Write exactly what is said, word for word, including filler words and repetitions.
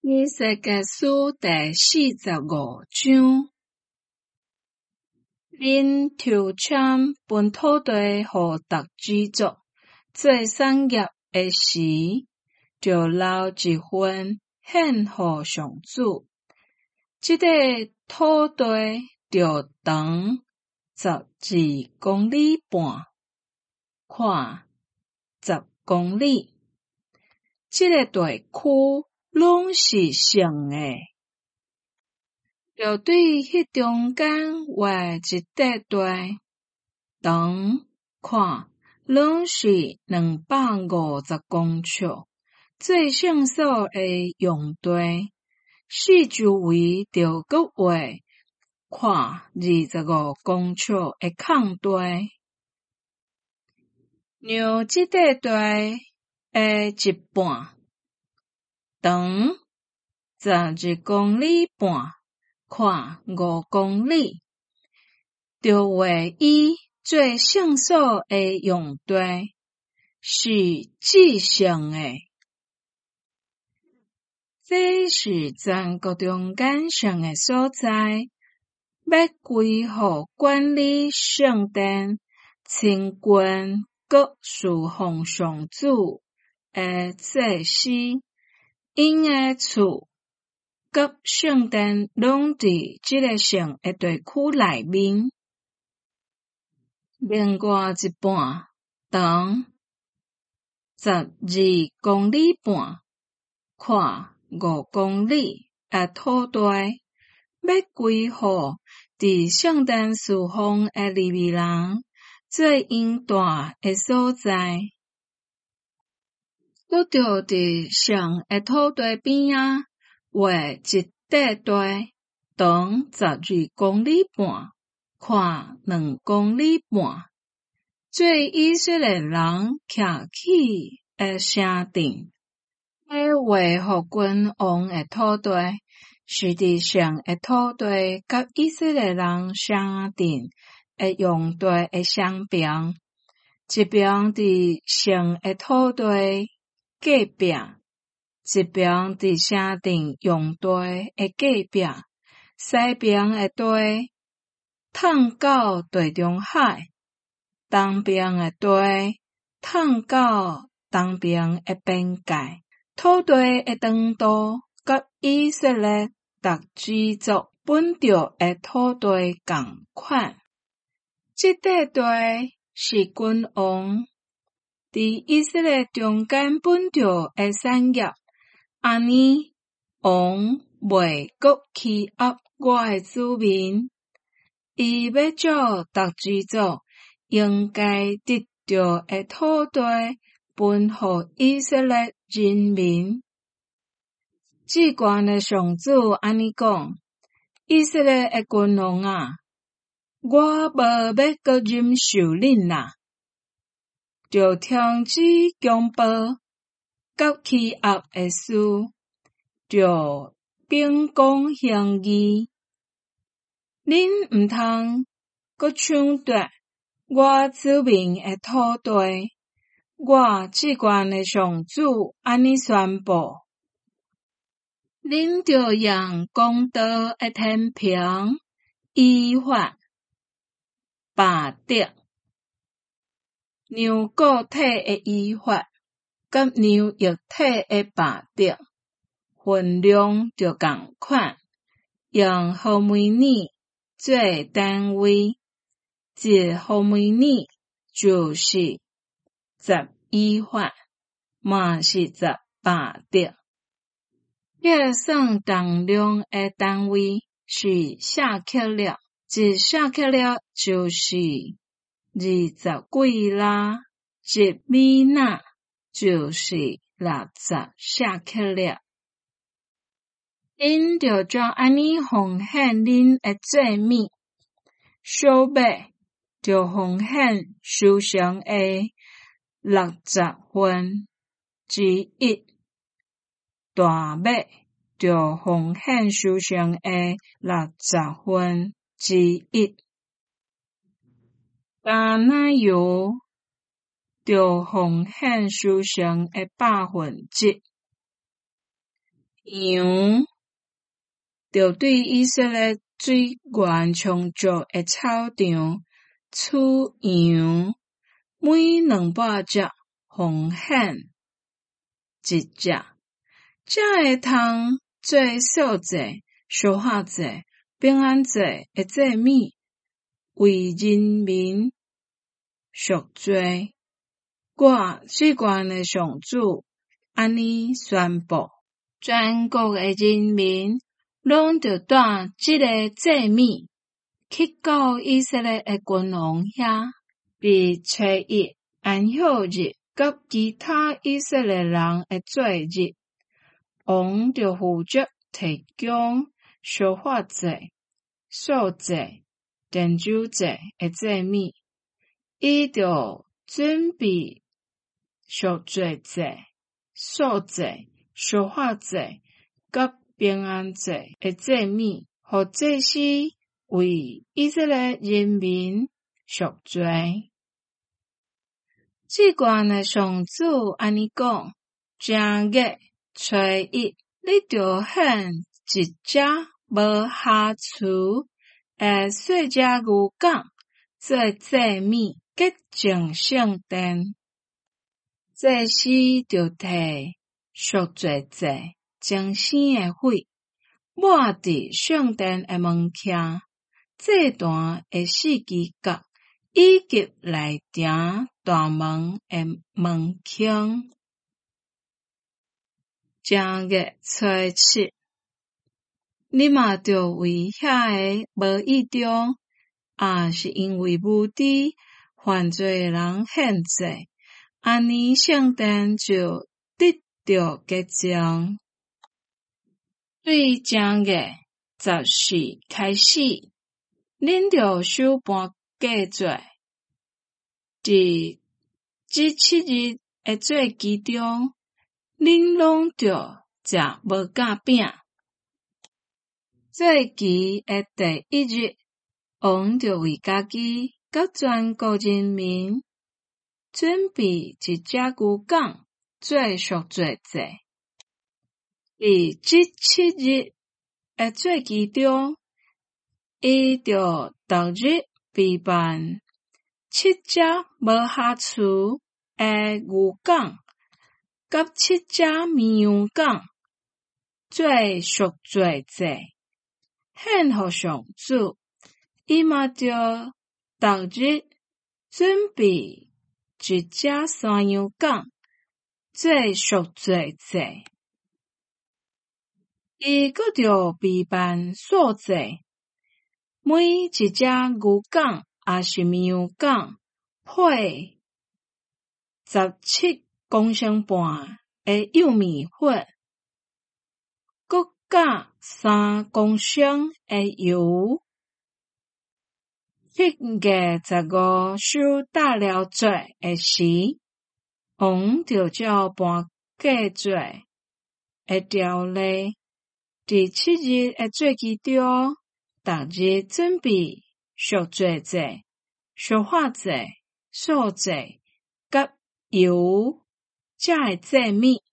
以世界书第四十五章，恁抽签分土地互逐支族做产业的时，就留一份献互上主。这个土地就长十二公里半，宽十公里。这个地区拢是像诶，就对迄中间画一块地，长宽拢是两百五十公尺，最上数诶用地，四周围就搁画宽二十五公尺诶空地。让这块地诶一半，长十二公里半，宽五公里，就画伊最上数诶用地是至上诶。这是全国中间上诶所在，要归互管理圣殿、清官阁侍奉上主诶祭司，因诶厝甲圣殿拢伫即个城诶地区内面。另外一半长十二公里半，宽五公里诶土地，要归互伫圣殿侍奉诶利未人做因大诶所在。搁着伫上诶土地边仔画一块地，长十二公里半，宽两公里半，做以色列人徛起诶城镇。迄画互君王诶土地，是伫上诶土地甲以色列人城镇诶用地诶相平，一边伫上诶土地隔壁，一边伫城镇用地诶隔壁，西边诶地通到地中海，东边诶地通到东边诶边界。土地诶长度甲以色列逐支族本着诶土地共款。这块地是君王伫以色列中间本着诶产业，安尼王袂阁欺压我诶子民。伊要照逐支族应该得着诶土地分互以色列人民。至高诶上主安尼讲：以色列诶君王啊，我无要阁忍受恁啦，就停止强暴甲欺压诶事，就秉公行义。恁毋通阁抢夺我子民诶土地。我至高诶上主安尼宣布：恁着用公道诶天平依法办得，让个体诶依法甲让液体诶办得分量着共款，用毫米尼做单位，一毫米尼就是十依法，嘛是十办得。计算重量诶单位是舍克勒，一舍克勒就是二十几拉，一米纳就是六十舍克勒。恁着照安尼奉献恁诶祭物，小马着奉献受伤诶六十分之一，大马着奉献受伤诶六十分之一，橄榄油着奉献受伤诶百分之一。 羊就对以色列最原创造的草场取羊，每两百只奉献一只，才会通做赎罪、烧化祭、平安祭的祭物，为人民赎罪。我世间的上主安尼宣布，全国的人民拢着带即个祭物去到以色列的君王遐，伫初一安息日甲其他以色列人的节日，王着负责提供烧化祭、赎罪、奠酒祭的祭物，伊着准备赎罪祭、赎罪、烧化祭甲平安祭的祭物，互祭司为以色列人民赎罪。即关的上主安尼讲：正月初一，你着献一只无瑕疵的细只牛犅做祭物，洁净圣殿。祭司着摕赎罪祭、将生的血抹伫圣殿的门墘、祭坛的四支角，以及内庭大门的门框。正月初七，你嘛着为遐个无意中，也是因为无知犯罪人献祭，安尼圣殿就得到洁净。对正月十四开始，恁着守半过节，伫即七日的节期中，恁拢着食无甲饼。节期的第一日，王着为家己甲全国人民准备一只牛犅做赎罪祭。伫即七日的节期中，伊着逐日备办七只无瑕疵的牛犅，甲七只绵羊犅做赎罪祭，献互上主。伊嘛着逐日准备一只山羊犅做赎罪祭。伊阁着备办素祭，每一只牛犅也是绵羊犅，配十七公升半的幼米粉，阁加三公升的油。七月十五守大了节的时，王着照半过节的条例，伫七日的节期中，逐日准备赎罪祭、烧化祭、素祭甲油，才会祭物。